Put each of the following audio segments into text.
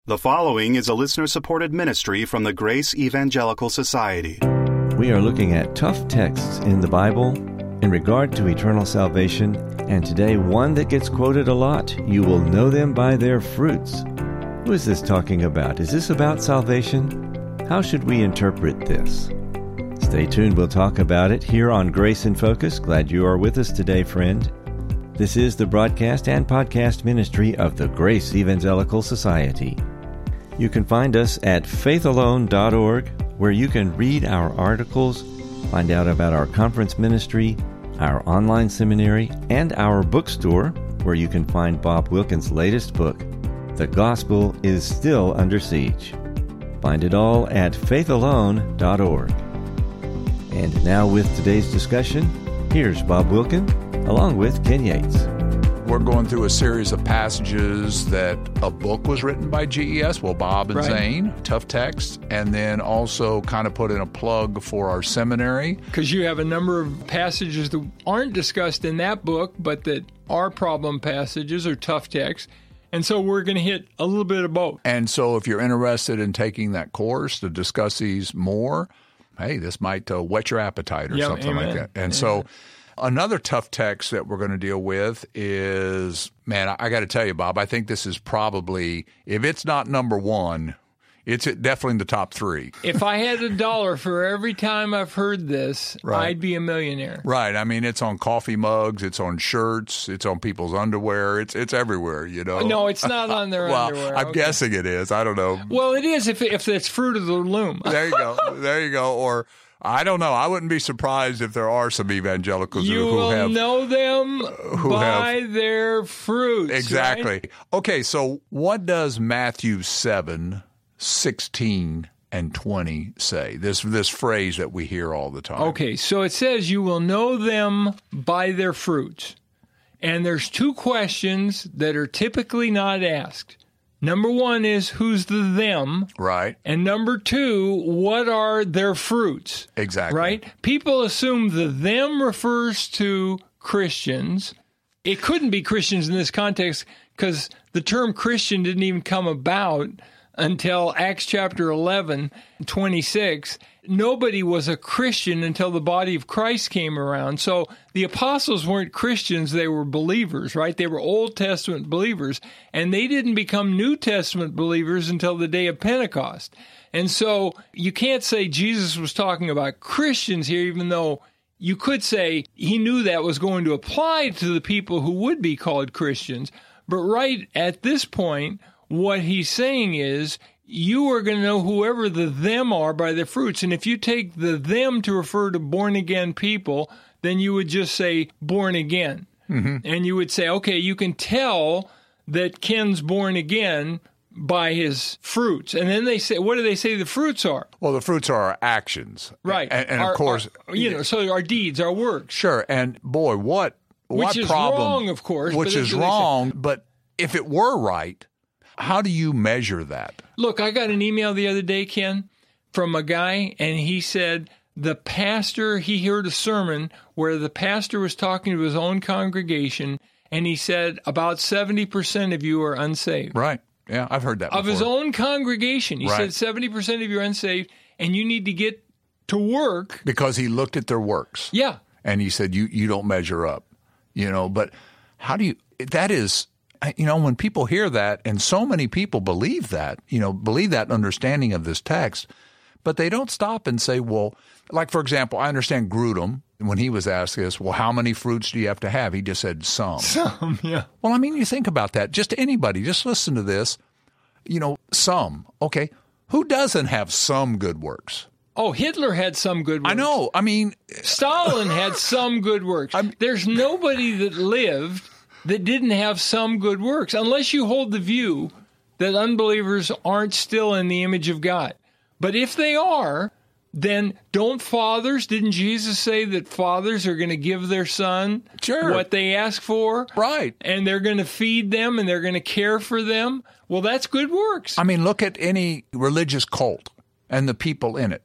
The following is a listener-supported ministry from the Grace Evangelical Society. We are looking at tough texts in the Bible in regard to eternal salvation, and today one that gets quoted a lot. You will know them by their fruits. Who is this talking about? Is this about salvation? How should we interpret this? Stay tuned, we'll talk about it here on Grace in Focus. Glad you are with us today, friend. This is the broadcast and podcast ministry of the Grace Evangelical Society. You can find us at faithalone.org, where you can read our articles, find out about our conference ministry, our online seminary, and our bookstore, where you can find Bob Wilkins' latest book, The Gospel is Still Under Siege. Find it all at faithalone.org. And now with today's discussion, here's Bob Wilkins, along with Ken Yates. We're going through a series of passages that a book was written by GES, Bob and Zane, tough text, and then also kind of put in a plug for our seminary. Because you have a number of passages that aren't discussed in that book, but that are problem passages or tough texts. And so we're going to hit a little bit of both. And so if you're interested in taking that course to discuss these more, hey, this might whet your appetite or something like that. And so another tough text that we're going to deal with is, man, I got to tell you, Bob, I think this is probably, if it's not number one, it's definitely in the top three. If I had $1 for every time I've heard this, I'd be a millionaire. Right. I mean, it's on coffee mugs, it's on shirts, it's on people's underwear, it's everywhere, you know. No, it's not on their underwear. I'm guessing it is. I don't know. Well, it is if it's Fruit of the Loom. There you go. There you go. Or I don't know. I wouldn't be surprised if there are some evangelicals who have... You will know them by their fruits. Exactly. Right? Okay, so what does Matthew 7:16 and 20 say? This phrase that we hear all the time. Okay, so it says you will know them by their fruits. And there's two questions that are typically not asked. Number one is, who's the them? Right. And number two, what are their fruits? Exactly. Right? People assume the them refers to Christians. It couldn't be Christians in this context because the term Christian didn't even come about until Acts chapter 11, 26. Nobody was a Christian until the body of Christ came around. So the apostles weren't Christians, they were believers, right? They were Old Testament believers, and they didn't become New Testament believers until the day of Pentecost. And so you can't say Jesus was talking about Christians here, even though you could say he knew that was going to apply to the people who would be called Christians. But right at this point, what he's saying is, you are going to know whoever the them are by their fruits. And if you take the them to refer to born-again people, then you would just say born again. Mm-hmm. And you would say, okay, you can tell that Ken's born again by his fruits. And then they say, what do they say the fruits are? Well, the fruits are our actions. Right. And of course... so our deeds, our works. Sure. And boy, what problem... Which is wrong, of course. Which is wrong, but if it were right, how do you measure that? Look, I got an email the other day, Ken, from a guy, and he said the pastor, he heard a sermon where the pastor was talking to his own congregation, and he said about 70% of you are unsaved. Right. Yeah, I've heard that before. Of his own congregation. He said 70% of you are unsaved, and you need to get to work. Because he looked at their works. Yeah. And he said, you don't measure up. But how do you, that is... when people hear that, and so many people believe that understanding of this text, but they don't stop and say, well, like, for example, I understand Grudem, when he was asked this, well, how many fruits do you have to have? He just said some. Some, yeah. Well, I mean, you think about that. Just anybody, just listen to this. Some. Okay. Who doesn't have some good works? Oh, Hitler had some good works. I know. I mean, Stalin had some good works. There's nobody that lived that didn't have some good works, unless you hold the view that unbelievers aren't still in the image of God. But if they are, then didn't Jesus say that fathers are going to give their son what they ask for? Right. And they're going to feed them and they're going to care for them? Well, that's good works. I mean, look at any religious cult and the people in it.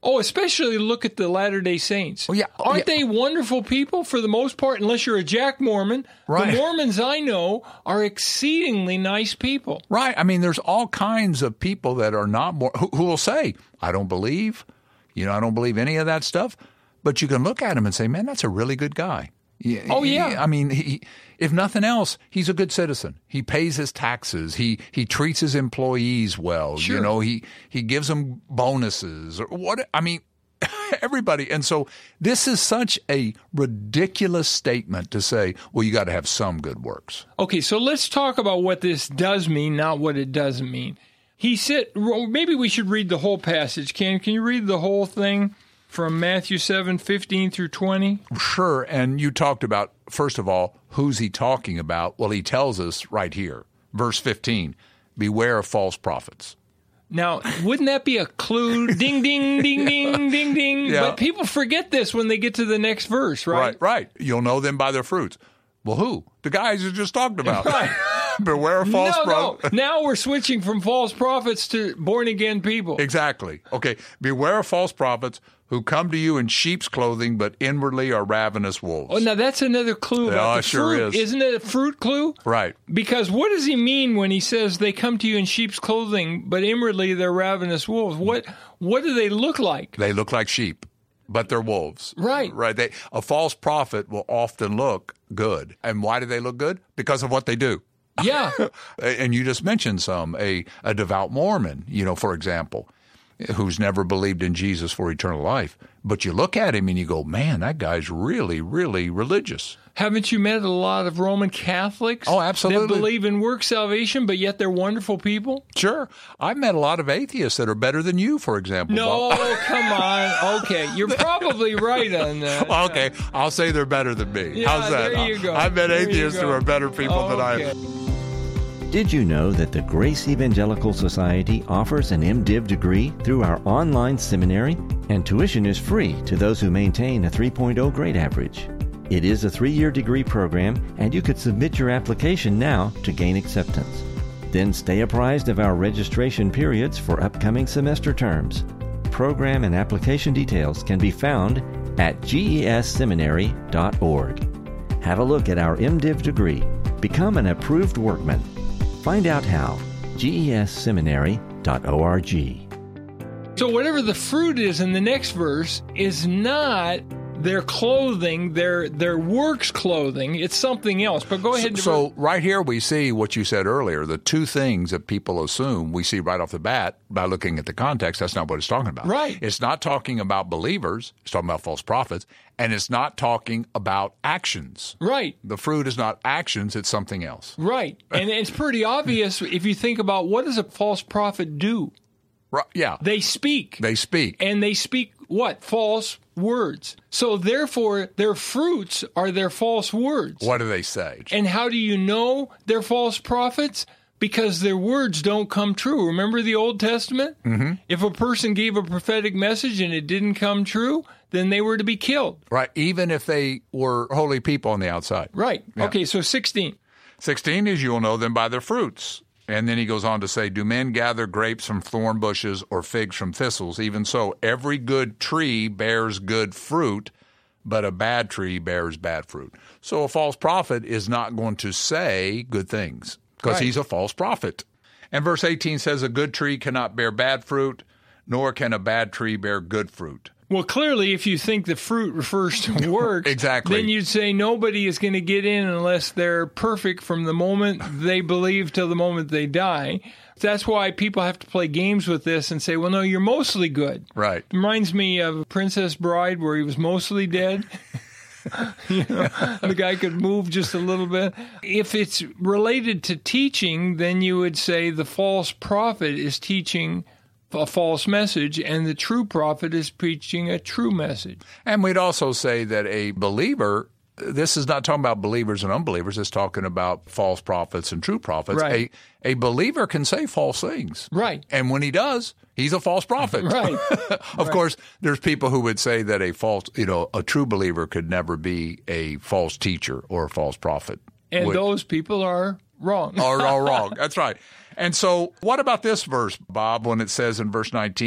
Oh, especially look at the Latter-day Saints. Oh, yeah. Aren't they wonderful people for the most part, unless you're a Jack Mormon? Right. The Mormons I know are exceedingly nice people. Right. I mean, there's all kinds of people that are not who will say, I don't believe, I don't believe any of that stuff. But you can look at him and say, man, that's a really good guy. Oh, yeah. I mean, if nothing else, he's a good citizen. He pays his taxes. He treats his employees well. Sure. He gives them bonuses or what. I mean, everybody. And so this is such a ridiculous statement to say, well, you got to have some good works. Okay, so let's talk about what this does mean, not what it doesn't mean. He said, maybe we should read the whole passage. Can you read the whole thing? From Matthew 7:15 through 20? Sure. And you talked about, first of all, who's he talking about? Well, he tells us right here, verse 15, beware of false prophets. Now, wouldn't that be a clue? Ding, ding, ding, ding, ding, ding. Yeah. But people forget this when they get to the next verse, right? Right. You'll know them by their fruits. Well, who? The guys you just talked about. Right. Beware of false prophets. No. Now we're switching from false prophets to born-again people. Exactly. Okay. Beware of false prophets who come to you in sheep's clothing, but inwardly are ravenous wolves. Oh, now that's another clue about the sure fruit. is. Isn't it a fruit clue? Right. Because what does he mean when he says they come to you in sheep's clothing, but inwardly they're ravenous wolves? What do they look like? They look like sheep, but they're wolves. Right. Right. A false prophet will often look good. And why do they look good? Because of what they do. Yeah. And you just mentioned a devout Mormon, for example, who's never believed in Jesus for eternal life. But you look at him and you go, man, that guy's really, really religious. Haven't you met a lot of Roman Catholics? Oh, absolutely. That believe in work salvation, but yet they're wonderful people? Sure. I've met a lot of atheists that are better than you, for example. No, Bob. come on. Okay, you're probably right on that. Okay, I'll say they're better than me. Yeah, How's that? there you go. I've met There you atheists who go. are better people than I Okay. am. Did you know that the Grace Evangelical Society offers an MDiv degree through our online seminary? And tuition is free to those who maintain a 3.0 grade average. It is a 3-year degree program, and you could submit your application now to gain acceptance. Then stay apprised of our registration periods for upcoming semester terms. Program and application details can be found at gesseminary.org. Have a look at our MDiv degree. Become an approved workman. Find out how. gesseminary.org. So whatever the fruit is in the next verse is not their clothing, their works clothing. It's something else. But go ahead. So right here we see what you said earlier, the two things that people assume we see right off the bat by looking at the context. That's not what it's talking about. Right. It's not talking about believers. It's talking about false prophets. And it's not talking about actions. Right. The fruit is not actions. It's something else. Right. And it's pretty obvious if you think about what does a false prophet do? Right. Yeah. They speak. They speak. And they speak what? False words. So therefore, their fruits are their false words. What do they say? And how do you know they're false prophets? Because their words don't come true. Remember the Old Testament? Mm-hmm. If a person gave a prophetic message and it didn't come true, then they were to be killed. Right. Even if they were holy people on the outside. Right. Yeah. Okay, so 16. 16 is you'll know them by their fruits. And then he goes on to say, do men gather grapes from thorn bushes or figs from thistles? Even so, every good tree bears good fruit, but a bad tree bears bad fruit. So a false prophet is not going to say good things because Right. he's a false prophet. And verse 18 says, a good tree cannot bear bad fruit, nor can a bad tree bear good fruit. Well, clearly, if you think the fruit refers to works, Exactly. then you'd say nobody is going to get in unless they're perfect from the moment they believe till the moment they die. That's why people have to play games with this and say, well, no, you're mostly good. Right. It reminds me of Princess Bride where he was mostly dead. The guy could move just a little bit. If it's related to teaching, then you would say the false prophet is teaching a false message, and the true prophet is preaching a true message. And we'd also say that a believer, this is not talking about believers and unbelievers, it's talking about false prophets and true prophets. Right. A believer can say false things. Right. And when he does, he's a false prophet. Right. Of course, there's people who would say that a true believer could never be a false teacher or a false prophet. And those people are wrong. Are all wrong. That's right. And so what about this verse, Bob, when it says in verse 19,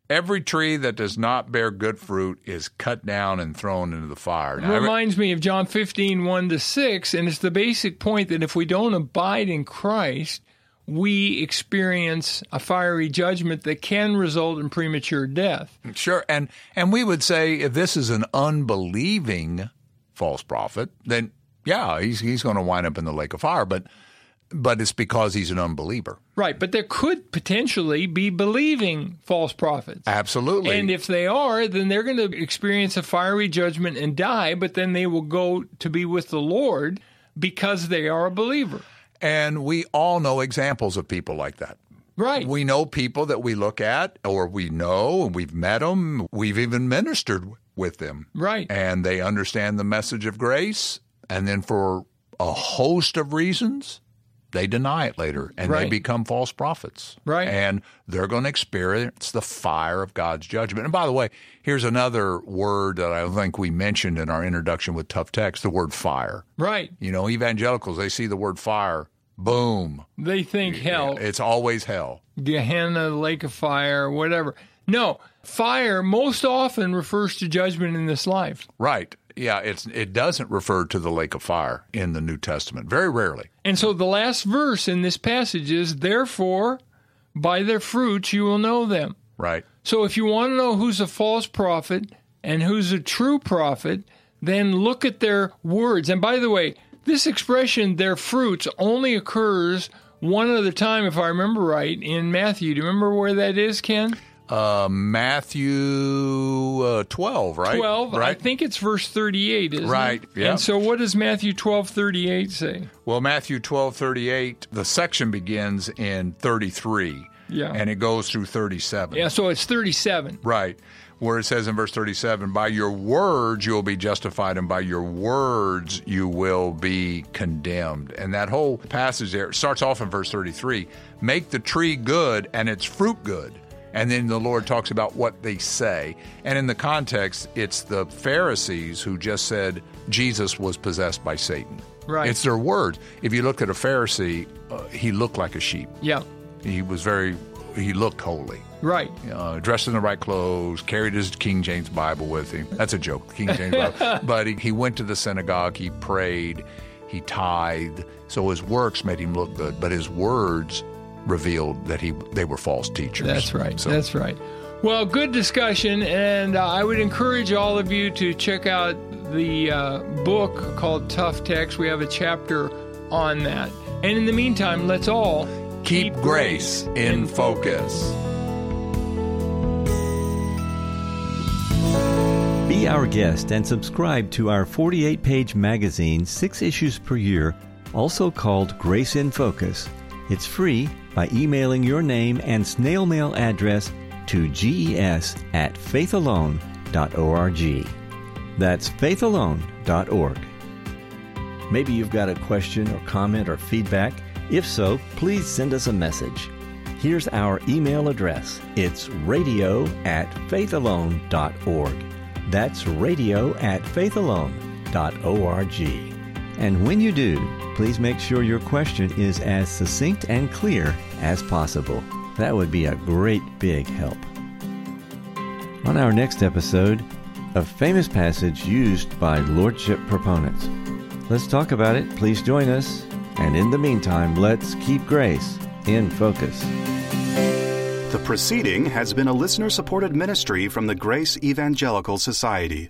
Every tree that does not bear good fruit is cut down and thrown into the fire. It reminds me of John 15, 1-6, and it's the basic point that if we don't abide in Christ, we experience a fiery judgment that can result in premature death. Sure, and we would say if this is an unbelieving false prophet, then yeah, he's going to wind up in the lake of fire, but it's because he's an unbeliever. Right, but there could potentially be believing false prophets. Absolutely. And if they are, then they're going to experience a fiery judgment and die, but then they will go to be with the Lord because they are a believer. And we all know examples of people like that. Right. We know people that we look at, or we know, and we've met them, we've even ministered with them. Right. And they understand the message of grace, and then for a host of reasons, they deny it later, and they become false prophets. Right. And they're going to experience the fire of God's judgment. And by the way, here's another word that I think we mentioned in our introduction with Tough Text, the word fire. Right. You know, evangelicals, they see the word fire, boom. They think hell. It's always hell. Gehenna, lake of fire, whatever. No, fire most often refers to judgment in this life. Right. Yeah, it doesn't refer to the lake of fire in the New Testament, very rarely. And so the last verse in this passage is, therefore, by their fruits you will know them. Right. So if you want to know who's a false prophet and who's a true prophet, then look at their words. And by the way, this expression, their fruits, only occurs one other time, if I remember right, in Matthew. Do you remember where that is, Ken? Matthew 12, right? 12. Right? I think it's verse 38, isn't it? Right, yeah. And so what does Matthew 12:38 say? Well, Matthew 12:38, the section begins in 33. Yeah. And it goes through 37. Yeah, so it's 37. Right. Where it says in verse 37, by your words you will be justified, and by your words you will be condemned. And that whole passage there starts off in verse 33, make the tree good and its fruit good. And then the Lord talks about what they say. And in the context, it's the Pharisees who just said Jesus was possessed by Satan. Right. It's their words. If you looked at a Pharisee, he looked like a sheep. Yeah. He looked holy. Right. Dressed in the right clothes, carried his King James Bible with him. That's a joke, King James Bible. But he went to the synagogue, he prayed, he tithed. So his works made him look good, but his words revealed that they were false teachers. That's right. That's right. Well, good discussion, and I would encourage all of you to check out the book called Tough Text. We have a chapter on that. And in the meantime, let's all keep grace in focus. Be our guest and subscribe to our 48-page magazine, 6 issues per year, also called Grace in Focus. It's free by emailing your name and snail mail address to ges@faithalone.org. That's faithalone.org. Maybe you've got a question or comment or feedback. If so, please send us a message. Here's our email address. It's radio@faithalone.org. That's radio@faithalone.org. And when you do, please make sure your question is as succinct and clear as possible. That would be a great big help. On our next episode, a famous passage used by Lordship proponents. Let's talk about it. Please join us. And in the meantime, let's keep grace in focus. The proceeding has been a listener-supported ministry from the Grace Evangelical Society.